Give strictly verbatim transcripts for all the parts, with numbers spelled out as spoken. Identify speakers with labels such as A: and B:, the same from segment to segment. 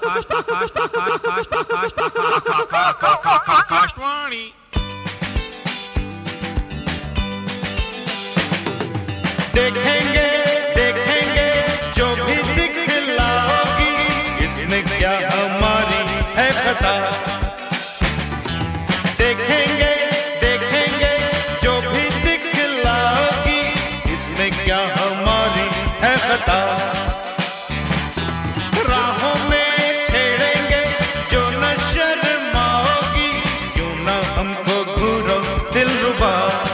A: आकाशवाणी।
B: देखेंगे देखेंगे जो भी दिखलाओगी, इसमें क्या हमारी है खता। देखेंगे देखेंगे जो भी दिखलाओगी, इसमें क्या हमारी है खता। राहों में छेड़ेंगे जो न शर्माओगी, क्यों न हमको घूरो दिलरुबा।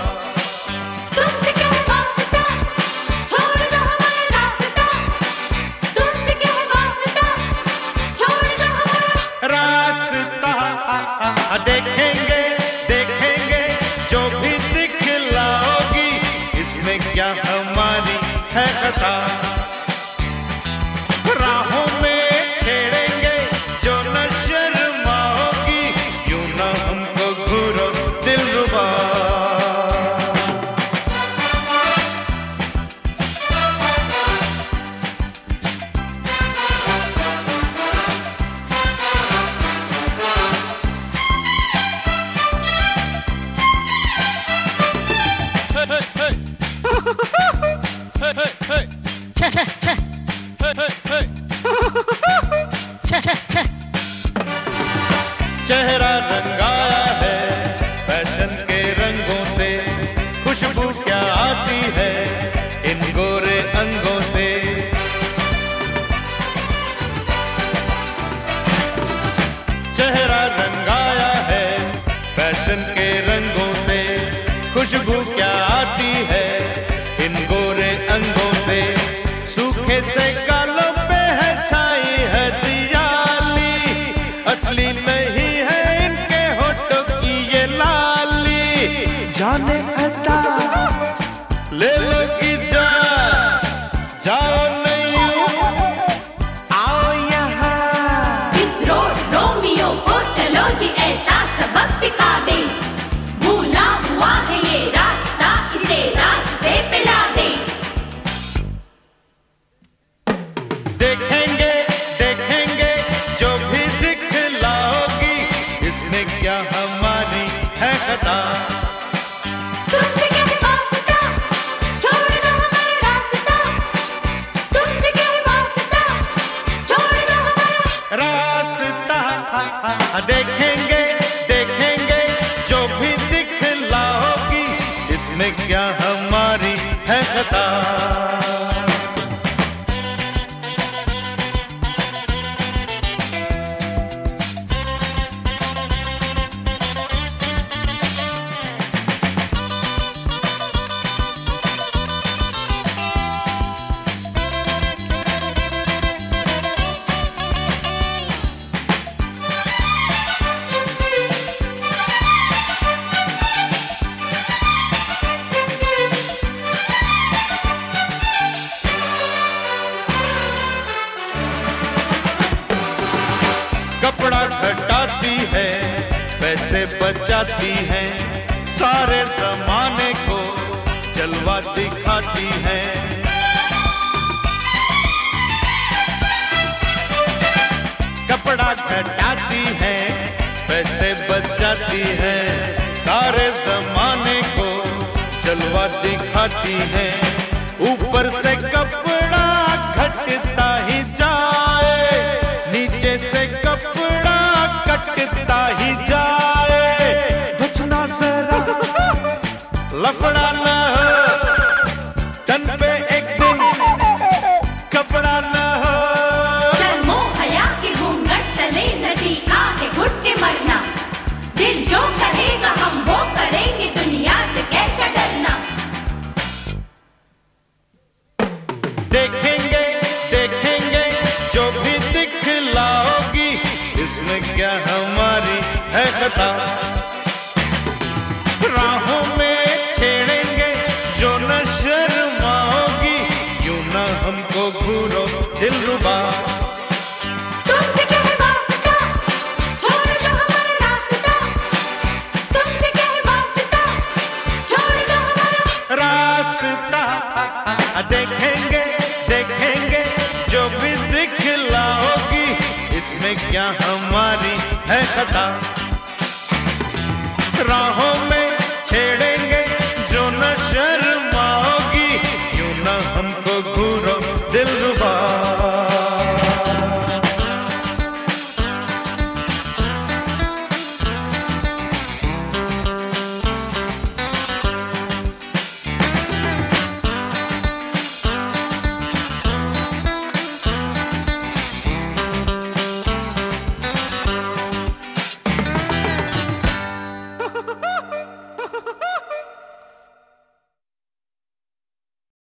B: देखेंगे देखेंगे जो भी दिखलाओगी, इसमें क्या हमारी है खता। राहों में छेड़ेंगे जो न शर्माओगी, क्यों न हमको घूरो दिलरुबा। चेहरा रंगाया है फैशन के रंगों से, खुशबू क्या आती है इन गोरे अंगों से। चेहरा रंगाया है फैशन के रंगों से, खुशबू क्या आती है इन गोरे अंगों से। सूखे से गालों पे है छाई है दियाली, असली नहीं है इनके होठों की ये लाली। जाने अदा ले लो की जान, जाओ नहीं आओ यहाँ।
C: इस रोड रोमियो को चलो जी ऐसा सबक सिखा दे, भूला हुआ है ये रास्ता इसे रास्ते पे ला दे।
B: देखेंगे देखेंगे जो भी दिखलाओगी, इसमें क्या हमारी है खता।
C: तुमसे क्या है वास्ता, छोड़ दो हमारा रास्ता। तुमसे क्या है वास्ता, छोड़ दो हमारा
B: रास्ता। देखेंगे देखेंगे जो भी दिखलाओगी, इसमें क्या हमारी है खता। कपड़ा घटाती है पैसे बचाती है, सारे जमाने को जलवा दिखाती है। कपड़ा घटाती है पैसे बचाती है, सारे जमाने को जलवा दिखाती है। ऊपर से कपड़ा घटता ही जाए, नीचे से कपड़ा कटता ही जाए। बचना जरा लफड़ा न हो, तन पे एक दिन कपड़ा न हो।
C: शर्मो हया के घूंघट तले नदी आहे घुट के मरना, दिल जो कहेगा हम वो करेंगे, दुनिया से कैसा डरना।
B: देखेंगे देखेंगे जो भी दिखलाओगी, इसमें क्या हमारी है खता। राहों में छेड़ेंगे जो न शर्माओगी, क्यों न हमको घूरो दिलरुबा।
C: तुमसे क्या है वास्ता, छोड़ दो हमारा रास्ता। तुमसे क्या है वास्ता, छोड़ दो हमारा
B: रास्ता। देखेंगे देखेंगे जो भी दिखलाओगी, इसमें इसमें क्या हमारी है खता। राहों में छेड़ेंगे जो न शर्माओगी, क्यों न हमको घूरो दिलरुबा।